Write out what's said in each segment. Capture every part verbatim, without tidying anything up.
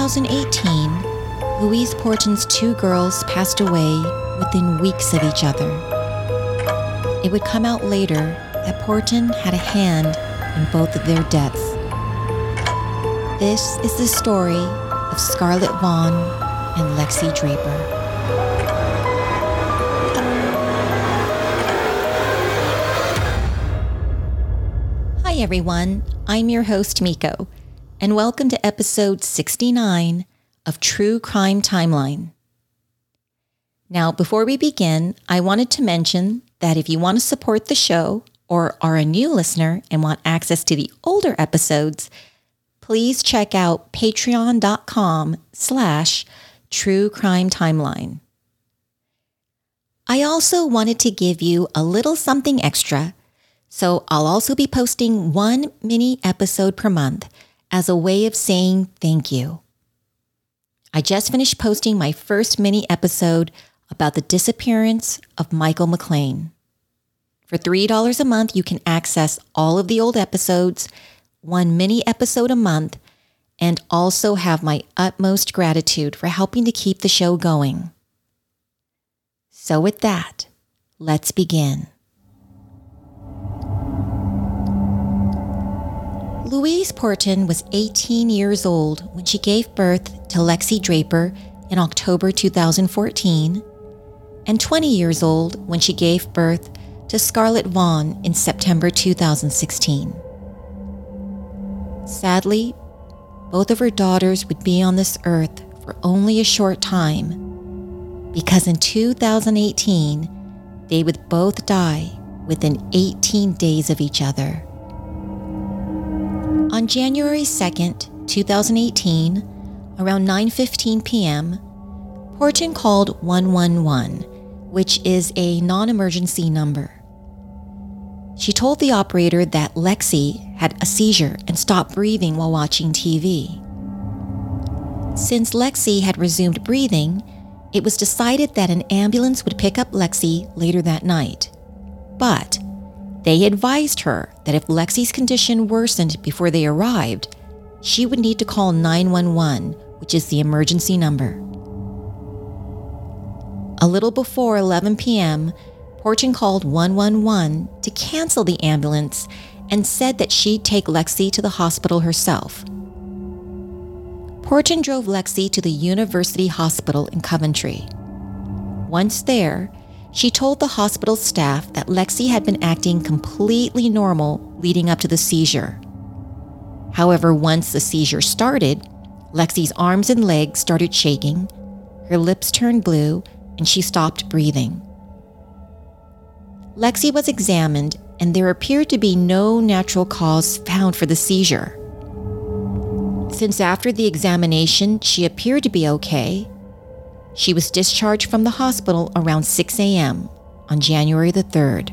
thousand eighteen, Louise Porten's two girls passed away within weeks of each other. It would come out later that Porten had a hand in both of their deaths. This is the story of Scarlett Vaughn and Lexi Draper. Hi everyone, I'm your host Miko, and welcome to episode sixty-nine of True Crime Timeline. Now, before we begin, I wanted to mention that if you want to support the show or are a new listener and want access to the older episodes, please check out patreon.com slash True Crime Timeline. I also wanted to give you a little something extra, so I'll also be posting one mini episode per month as a way of saying thank you. I just finished posting my first mini episode about the disappearance of Michael McLean. For three dollars a month, you can access all of the old episodes, one mini episode a month, and also have my utmost gratitude for helping to keep the show going. So with that, let's begin. Louise Porten was eighteen years old when she gave birth to Lexi Draper in October two thousand fourteen, and twenty years old when she gave birth to Scarlett Vaughn in September two thousand sixteen. Sadly, both of her daughters would be on this earth for only a short time, because in two thousand eighteen, they would both die within eighteen days of each other. On January second, two thousand eighteen, around nine fifteen p.m., Porten called one one one, which is a non-emergency number. She told the operator that Lexi had a seizure and stopped breathing while watching T V. Since Lexi had resumed breathing, it was decided that an ambulance would pick up Lexi later that night. But they advised her that if Lexi's condition worsened before they arrived, she would need to call nine one one, which is the emergency number. A little before eleven p.m., Porten called one one one to cancel the ambulance and said that she'd take Lexi to the hospital herself. Porten drove Lexi to the University Hospital in Coventry. Once there, she told the hospital staff that Lexi had been acting completely normal leading up to the seizure. However, once the seizure started, Lexi's arms and legs started shaking, her lips turned blue, and she stopped breathing. Lexi was examined, and there appeared to be no natural cause found for the seizure. Since after the examination she appeared to be okay, she was discharged from the hospital around six a.m. on January the third.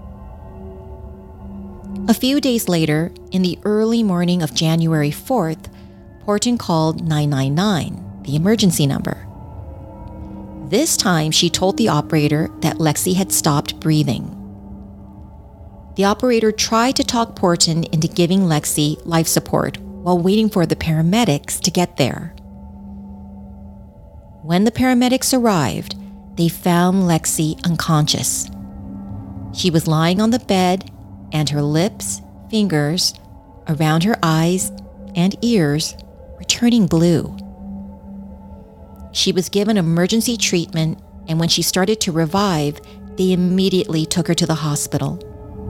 A few days later, in the early morning of January fourth, Porten called nine nine nine, the emergency number. This time, she told the operator that Lexi had stopped breathing. The operator tried to talk Porten into giving Lexi life support while waiting for the paramedics to get there. When the paramedics arrived, they found Lexi unconscious. She was lying on the bed, and her lips, fingers, around her eyes, and ears were turning blue. She was given emergency treatment, and when she started to revive, they immediately took her to the hospital.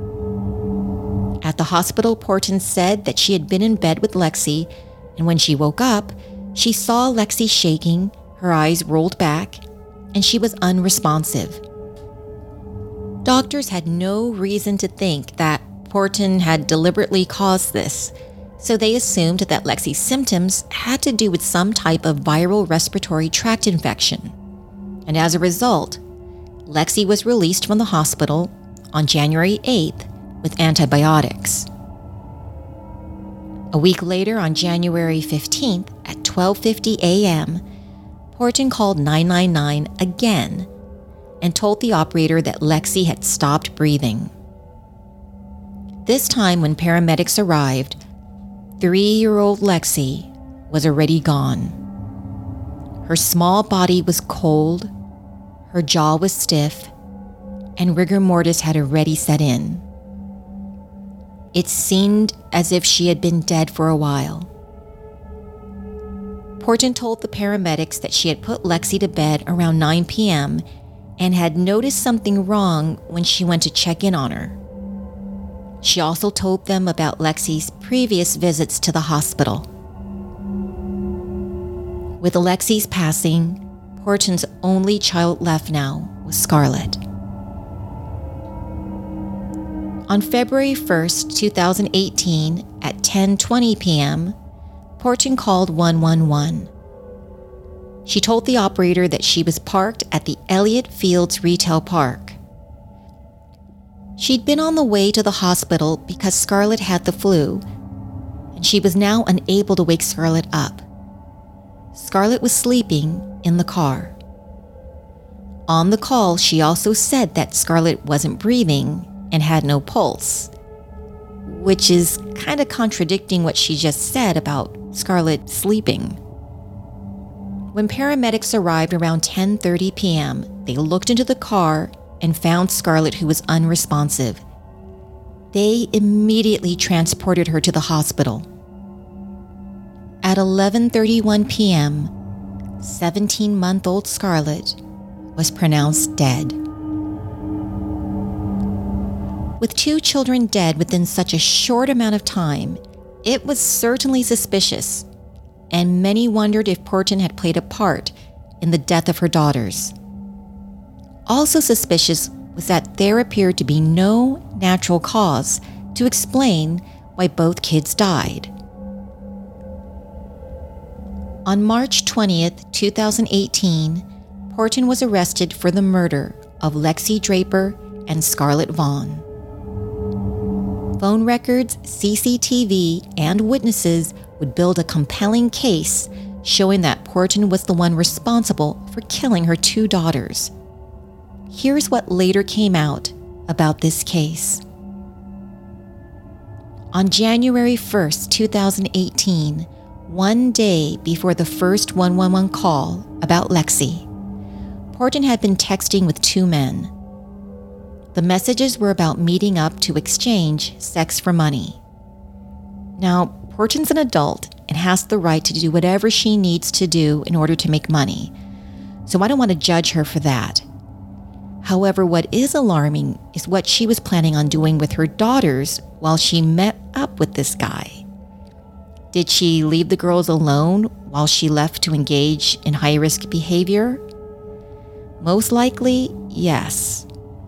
At the hospital, Porten said that she had been in bed with Lexi, and when she woke up, she saw Lexi shaking, her eyes rolled back, and she was unresponsive. Doctors had no reason to think that Porten had deliberately caused this, so they assumed that Lexi's symptoms had to do with some type of viral respiratory tract infection. And as a result, Lexi was released from the hospital on January eighth with antibiotics. A week later, on January fifteenth at twelve fifty a.m., Porten called nine nine nine again and told the operator that Lexi had stopped breathing. This time, when paramedics arrived, three-year-old Lexi was already gone. Her small body was cold, her jaw was stiff, and rigor mortis had already set in. It seemed as if she had been dead for a while. Porton told the paramedics that she had put Lexi to bed around nine p.m. and had noticed something wrong when she went to check in on her. She also told them about Lexi's previous visits to the hospital. With Lexi's passing, Porton's only child left now was Scarlett. On February first, twenty eighteen, at ten twenty p.m., Porton called one one one. She told the operator that she was parked at the Elliott Fields Retail Park. She'd been on the way to the hospital because Scarlett had the flu, and she was now unable to wake Scarlett up. Scarlett was sleeping in the car. On the call, she also said that Scarlett wasn't breathing and had no pulse, which is kind of contradicting what she just said about Scarlett sleeping. When paramedics arrived around ten thirty p.m., they looked into the car and found Scarlett, who was unresponsive. They immediately transported her to the hospital. At eleven thirty-one p.m., seventeen-month-old Scarlett was pronounced dead. With two children dead within such a short amount of time, it was certainly suspicious, and many wondered if Porton had played a part in the death of her daughters. Also suspicious was that there appeared to be no natural cause to explain why both kids died. On March twentieth, twenty eighteen, Porton was arrested for the murder of Lexi Draper and Scarlett Vaughn. Phone records, C C T V, and witnesses would build a compelling case showing that Porton was the one responsible for killing her two daughters. Here's what later came out about this case. On January first, twenty eighteen, one day before the first one one one call about Lexi, Porton had been texting with two men. The messages were about meeting up to exchange sex for money. Now, Porton's an adult and has the right to do whatever she needs to do in order to make money, so I don't want to judge her for that. However, what is alarming is what she was planning on doing with her daughters while she met up with this guy. Did she leave the girls alone while she left to engage in high-risk behavior? Most likely, yes.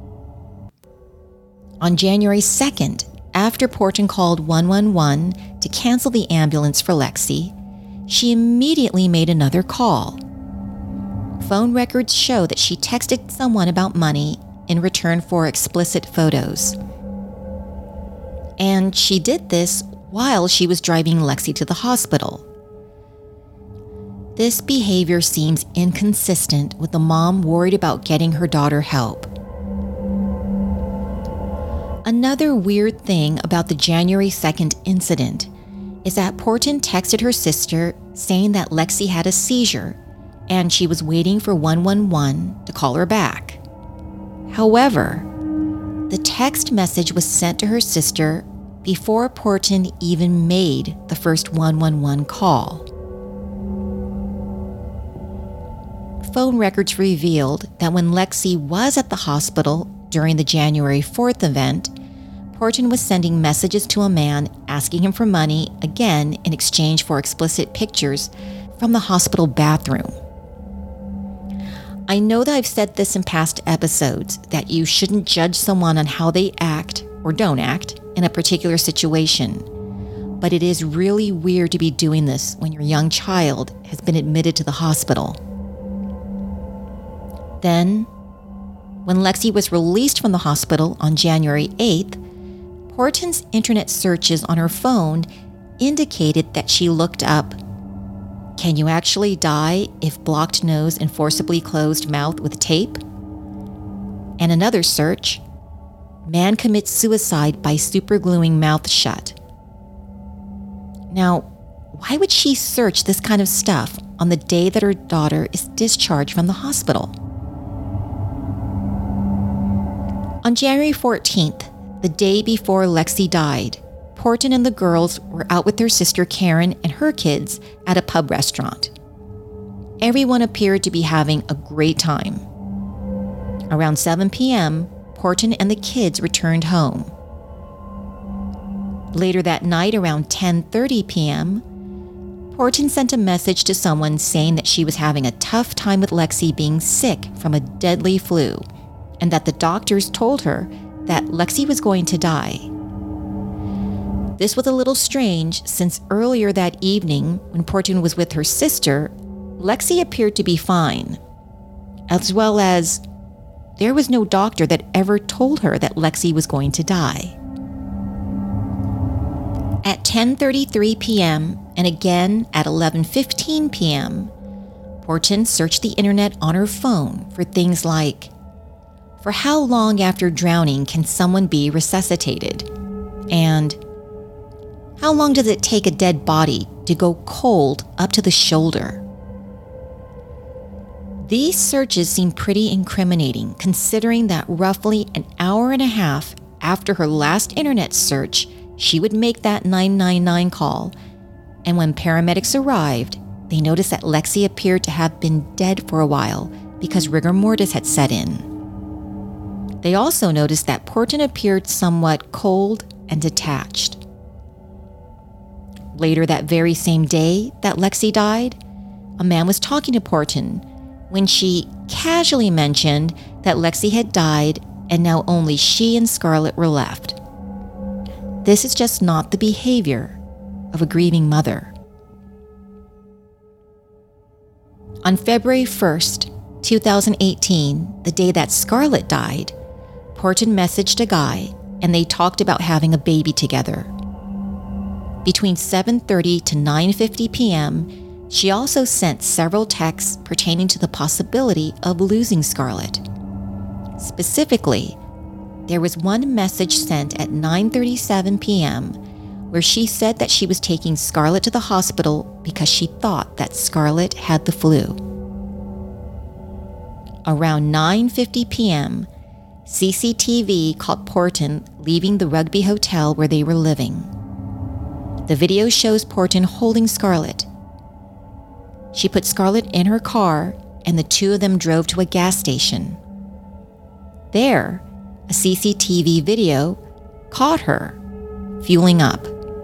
On January second, after Porton called one one one to cancel the ambulance for Lexi, she immediately made another call. Phone records show that she texted someone about money in return for explicit photos. And she did this while she was driving Lexi to the hospital. This behavior seems inconsistent with the mom worried about getting her daughter help. Another weird thing about the January second incident is that Porton texted her sister saying that Lexi had a seizure and she was waiting for one one one to call her back. However, the text message was sent to her sister before Porton even made the first one one one call. Phone records revealed that when Lexi was at the hospital during the January fourth event, Porton was sending messages to a man asking him for money, again in exchange for explicit pictures from the hospital bathroom. I know that I've said this in past episodes, that you shouldn't judge someone on how they act or don't act in a particular situation, but it is really weird to be doing this when your young child has been admitted to the hospital. Then, when Lexi was released from the hospital on January eighth, Porton's internet searches on her phone indicated that she looked up, "Can you actually die if blocked nose and forcibly closed mouth with tape?" And another search, "Man commits suicide by supergluing mouth shut." Now, why would she search this kind of stuff on the day that her daughter is discharged from the hospital. On January fourteenth, the day before Lexi died, Porton and the girls were out with their sister Karen and her kids at a pub restaurant. Everyone appeared to be having a great time. Around seven p.m., Porton and the kids returned home. Later that night, around ten thirty p.m., Porton sent a message to someone saying that she was having a tough time with Lexi being sick from a deadly flu, and that the doctors told her that Lexi was going to die. This was a little strange since earlier that evening, when Porton was with her sister, Lexi appeared to be fine, as well as there was no doctor that ever told her that Lexi was going to die. At ten thirty-three p.m. and again at eleven fifteen p.m., Porton searched the internet on her phone for things like, for how long after drowning can someone be resuscitated? And how long does it take a dead body to go cold up to the shoulder? These searches seem pretty incriminating, considering that roughly an hour and a half after her last internet search, she would make that nine nine nine call, and when paramedics arrived, they noticed that Lexi appeared to have been dead for a while because rigor mortis had set in. They also noticed that Porton appeared somewhat cold and detached. Later that very same day that Lexi died, a man was talking to Porton when she casually mentioned that Lexi had died and now only she and Scarlett were left. This is just not the behavior of a grieving mother. On February first, two thousand eighteen, the day that Scarlett died, Porton messaged a guy and they talked about having a baby together. Between seven thirty to nine fifty p.m., she also sent several texts pertaining to the possibility of losing Scarlett. Specifically, there was one message sent at nine thirty-seven p.m. where she said that she was taking Scarlett to the hospital because she thought that Scarlett had the flu. Around nine fifty p.m., C C T V caught Porton leaving the Rugby Hotel where they were living. The video shows Porton holding Scarlett. She put Scarlett in her car and the two of them drove to a gas station. There, a C C T V video caught her fueling up.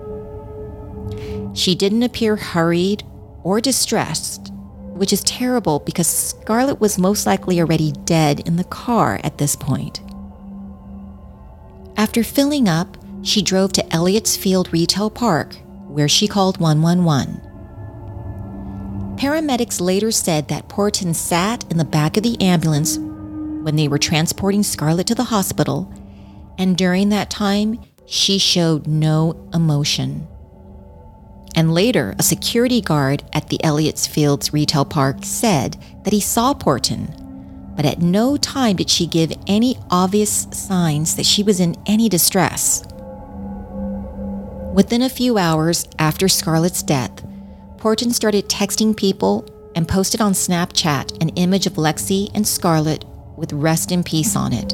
She didn't appear hurried or distressed, which is terrible because Scarlett was most likely already dead in the car at this point. After filling up, she drove to Elliott's Field Retail Park, where she called one one one. Paramedics later said that Porton sat in the back of the ambulance when they were transporting Scarlett to the hospital, and during that time, she showed no emotion. And later, a security guard at the Elliott's Fields Retail Park said that he saw Porton, but at no time did she give any obvious signs that she was in any distress. Within a few hours after Scarlett's death, Porton started texting people and posted on Snapchat an image of Lexi and Scarlett with "Rest in Peace" on it.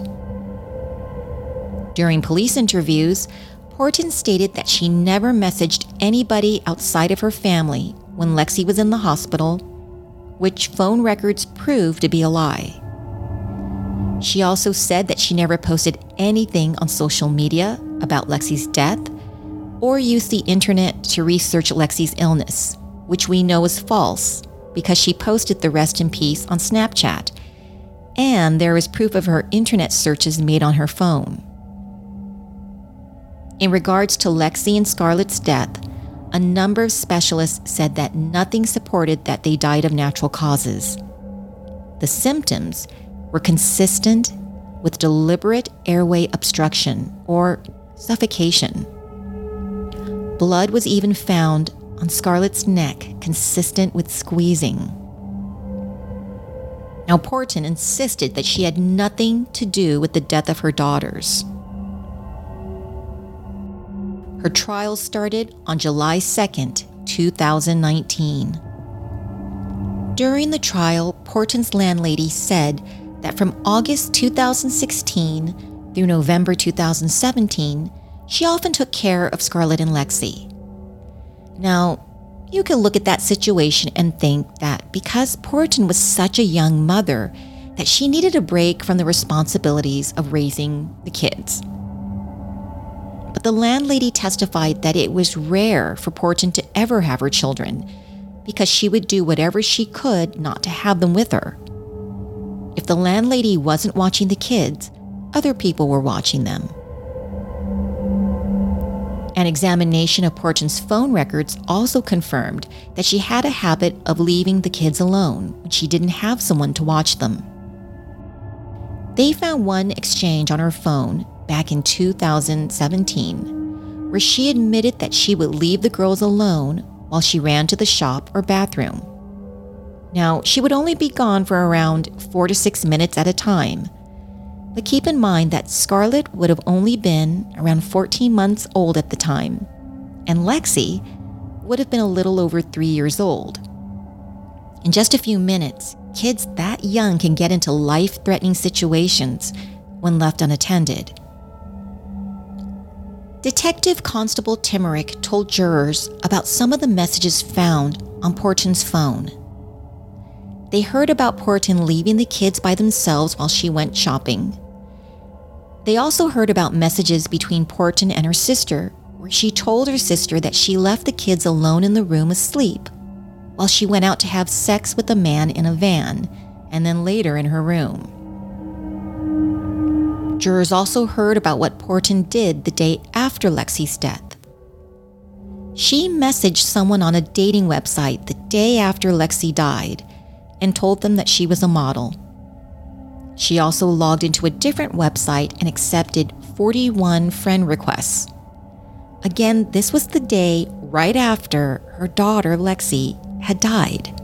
During police interviews, Porton stated that she never messaged anybody outside of her family when Lexi was in the hospital, which phone records proved to be a lie. She also said that she never posted anything on social media about Lexi's death or used the internet to research Lexi's illness, which we know is false because she posted the "Rest in Peace" on Snapchat, and there is proof of her internet searches made on her phone. In regards to Lexi and Scarlett's death, a number of specialists said that nothing supported that they died of natural causes. The symptoms were consistent with deliberate airway obstruction or suffocation. Blood was even found on Scarlett's neck, consistent with squeezing. Now, Porton insisted that she had nothing to do with the death of her daughters. Her trial started on July second, two thousand nineteen. During the trial, Porton's landlady said that from August two thousand sixteen through November two thousand seventeen, she often took care of Scarlett and Lexi. Now, you can look at that situation and think that because Porton was such a young mother, that she needed a break from the responsibilities of raising the kids. But the landlady testified that it was rare for Porton to ever have her children because she would do whatever she could not to have them with her. If the landlady wasn't watching the kids, other people were watching them. An examination of Porton's phone records also confirmed that she had a habit of leaving the kids alone when she didn't have someone to watch them. They found one exchange on her phone back in two thousand seventeen where she admitted that she would leave the girls alone while she ran to the shop or bathroom. Now, she would only be gone for around four to six minutes at a time. But keep in mind that Scarlett would have only been around fourteen months old at the time, and Lexi would have been a little over three years old. In just a few minutes, kids that young can get into life-threatening situations when left unattended. Detective Constable Timmerick told jurors about some of the messages found on Porton's phone. They heard about Porton leaving the kids by themselves while she went shopping. They also heard about messages between Porton and her sister, where she told her sister that she left the kids alone in the room asleep, while she went out to have sex with a man in a van, and then later in her room. Jurors also heard about what Porton did the day after Lexi's death. She messaged someone on a dating website the day after Lexi died and told them that she was a model. She also logged into a different website and accepted forty-one friend requests. Again, this was the day right after her daughter Lexi had died.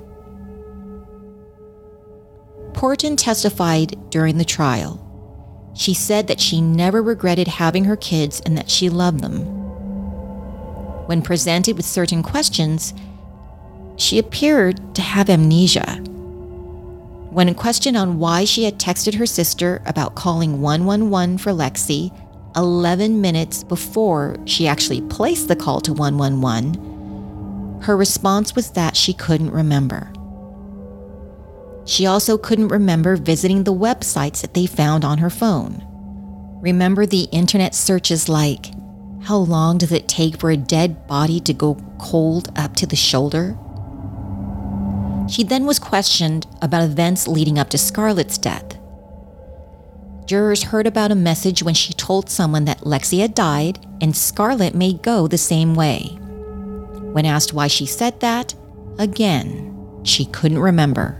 Porton testified during the trial. She said that she never regretted having her kids and that she loved them. When presented with certain questions, she appeared to have amnesia. When questioned on why she had texted her sister about calling one one one for Lexi eleven minutes before she actually placed the call to one one one, her response was that she couldn't remember. She also couldn't remember visiting the websites that they found on her phone. Remember the internet searches like, how long does it take for a dead body to go cold up to the shoulder? She then was questioned about events leading up to Scarlett's death. Jurors heard about a message when she told someone that Lexi had died and Scarlett may go the same way. When asked why she said that, again, she couldn't remember.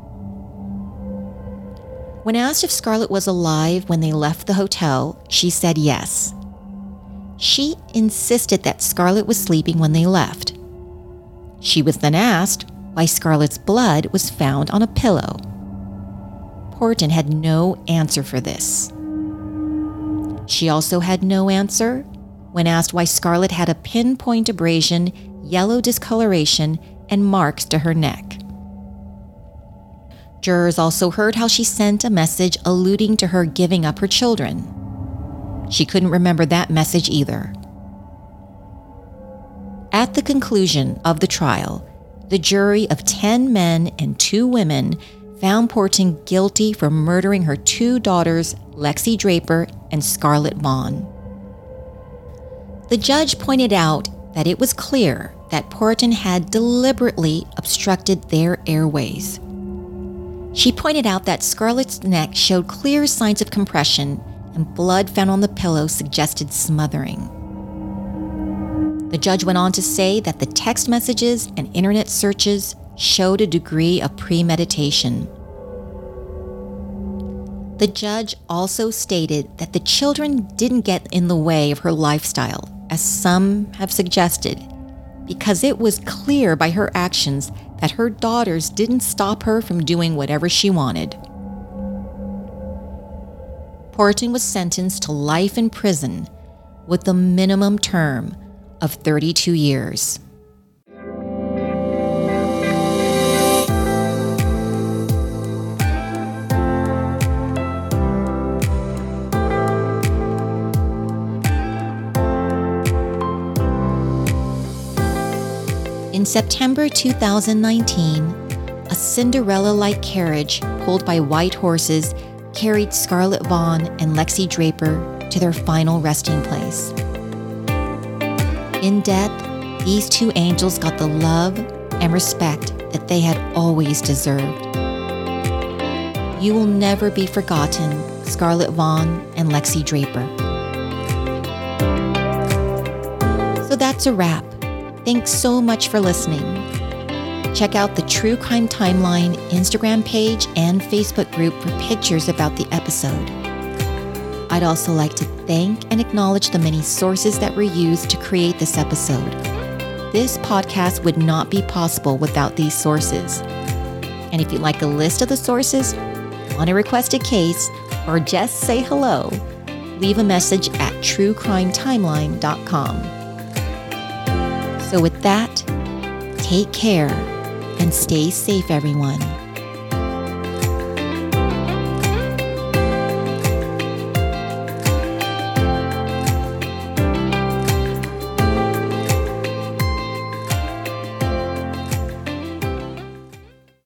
When asked if Scarlett was alive when they left the hotel, she said yes. She insisted that Scarlett was sleeping when they left. She was then asked why Scarlett's blood was found on a pillow. Porton had no answer for this. She also had no answer when asked why Scarlett had a pinpoint abrasion, yellow discoloration, and marks to her neck. Jurors also heard how she sent a message alluding to her giving up her children. She couldn't remember that message either. At the conclusion of the trial, the jury of ten men and two women found Porton guilty for murdering her two daughters, Lexi Draper and Scarlett Vaughn. The judge pointed out that it was clear that Porton had deliberately obstructed their airways. She pointed out that Scarlett's neck showed clear signs of compression and blood found on the pillow suggested smothering. The judge went on to say that the text messages and internet searches showed a degree of premeditation. The judge also stated that the children didn't get in the way of her lifestyle, as some have suggested, because it was clear by her actions that her daughters didn't stop her from doing whatever she wanted. Porton was sentenced to life in prison with the minimum term of thirty-two years. September two thousand nineteen, a Cinderella-like carriage pulled by white horses carried Scarlett Vaughn and Lexi Draper to their final resting place. In death, these two angels got the love and respect that they had always deserved. You will never be forgotten, Scarlett Vaughn and Lexi Draper. So that's a wrap. Thanks so much for listening. Check out the True Crime Timeline Instagram page and Facebook group for pictures about the episode. I'd also like to thank and acknowledge the many sources that were used to create this episode. This podcast would not be possible without these sources. And if you'd like a list of the sources, want to request a case, or just say hello, leave a message at true crime timeline dot com. So with that, take care and stay safe, everyone.